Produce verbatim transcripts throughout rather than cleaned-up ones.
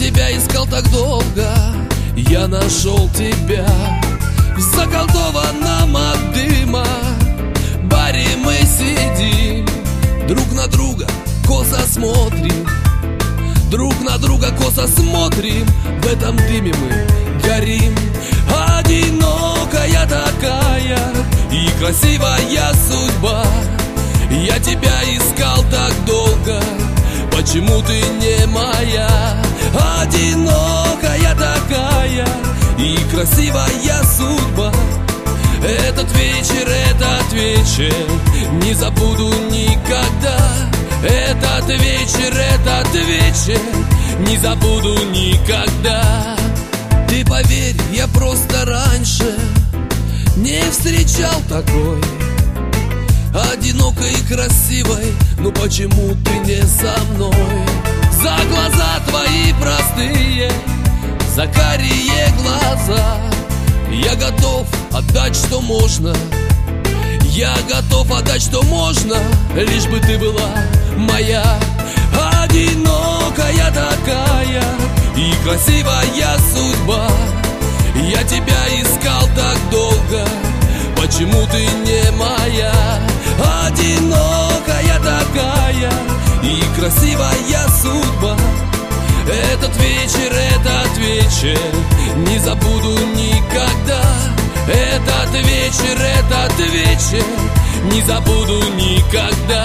тебя искал так долго, я нашел тебя. В заколдованном от дыма баре мы сидим, друг на друга косо смотрим, друг на друга косо смотрим. В этом дыме мы горим. Одинокая такая и красивая судьба. Я тебя искал так долго, почему ты не моя? Одинокая такая и красивая судьба. Этот вечер, этот вечер не забуду никогда. Этот вечер, этот вечер не забуду никогда. Ты поверь, я просто раньше не встречал такой одинокой и красивой. Ну почему ты не со мной? За глаза твои простые, за карие глаза я готов отдать, что можно. Я готов отдать, что можно, лишь бы ты была моя. Одинокая такая и красивая судьба. Я тебя искал так долго, почему ты не моя? Одинокая такая и красивая судьба. Этот вечер, этот вечер не забуду никогда. Этот вечер, этот вечер не забуду никогда.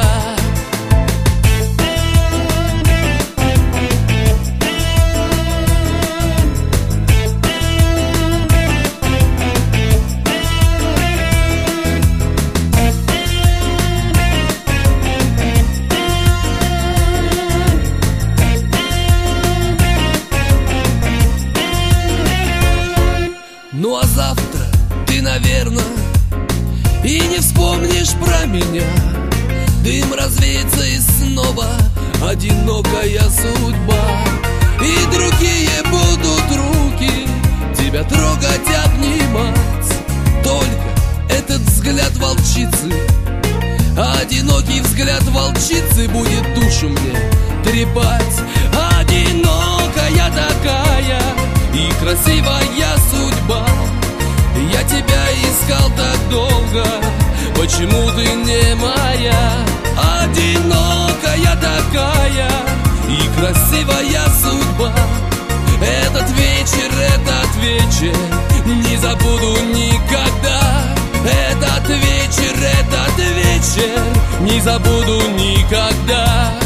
Ну а завтра ты, наверное, и не вспомнишь про меня. Дым развеется и снова одинокая судьба. И другие будут руки тебя трогать, обнимать. Только этот взгляд волчицы, одинокий взгляд волчицы будет душу мне трепать. Одинокая такая и красивая судьба. Я тебя искал так долго, почему ты не моя? Одинокая такая и красивая судьба. Этот вечер, этот вечер не забуду никогда. Этот вечер, этот вечер не забуду никогда.